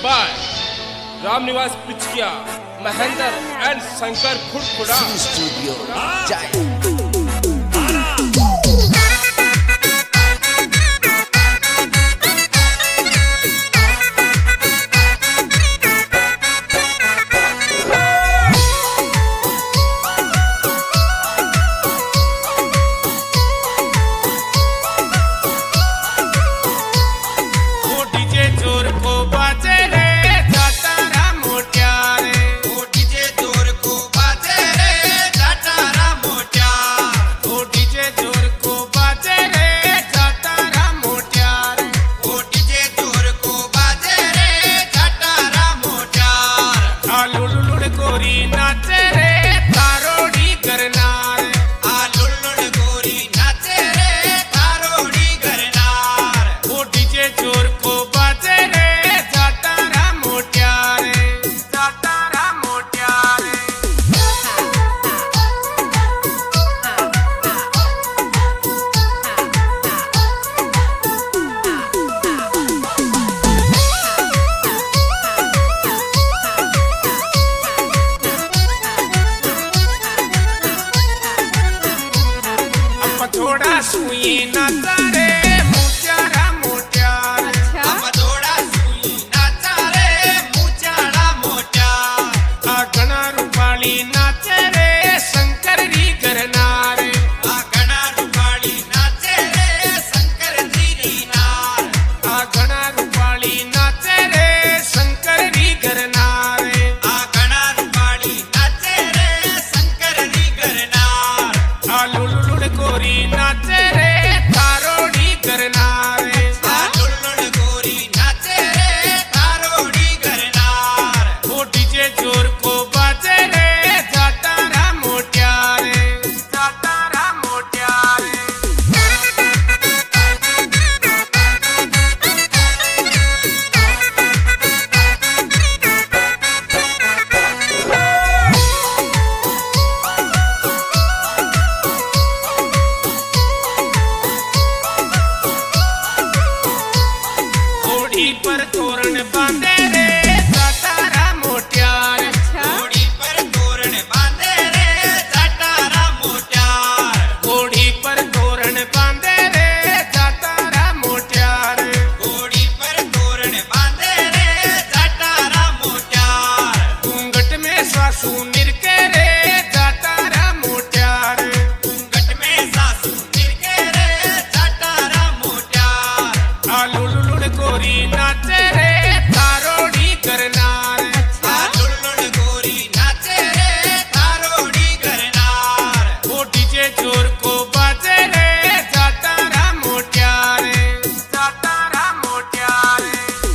by Ramnivas Pichkia, Mahendra and Shankar Khudkhuda. Studio Jai. थोड़ा सुई नाचा रे मुचारा मोट्यार अब थोड़ा सुई नाचा रे मुचारा मोट्यार आ घना रूपाली नाचे रे शंकर री करनार आ घना रूपाली नाचे रे शंकर जी नार आ घना रूपाली नाचे रे शंकर री करनार आ घना रूपाली नाचे रे शंकर री करनार आ लुड़ गोरी नाचे रे थारोड़ी करनार आ लुड़ गोरी नाचे रे थारोड़ी करनार वो डीजे जोर को बाजे रे जातारा मोट्यार जातारा मोट्यार पर तोरण बांधे रे जातारा मोट्यार घोड़ी पर तोरण बांधे रे जातारा मोट्यार घोड़ी पर तोरण बांधे रे जातारा मोट्यार घोड़ी पर तोरण बांधे रे जातारा मोट्यार घूंघट में सासू निरके रे जातारा मोट्यार घूंघट में सासू निरके रे जातारा मोट्यार आ लुड़ गोरी नाचे रे थारोड़ी करनार आ लुड़ गोरी नाचे रे थारोड़ी करनार वो डीजे जोर को बाजे रे जातारा मोट्यार जातारा मोट्यार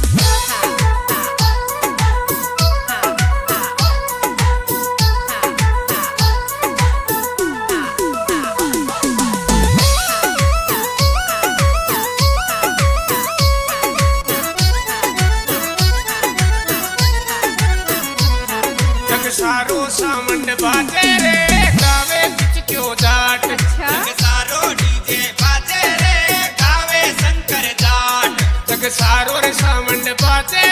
सारो सामंड बाजे रे गावे बिच क्यों जाट जग सारो डीजे बाजे रे गावे शंकर जाट जग सारो रे सामंड बाजे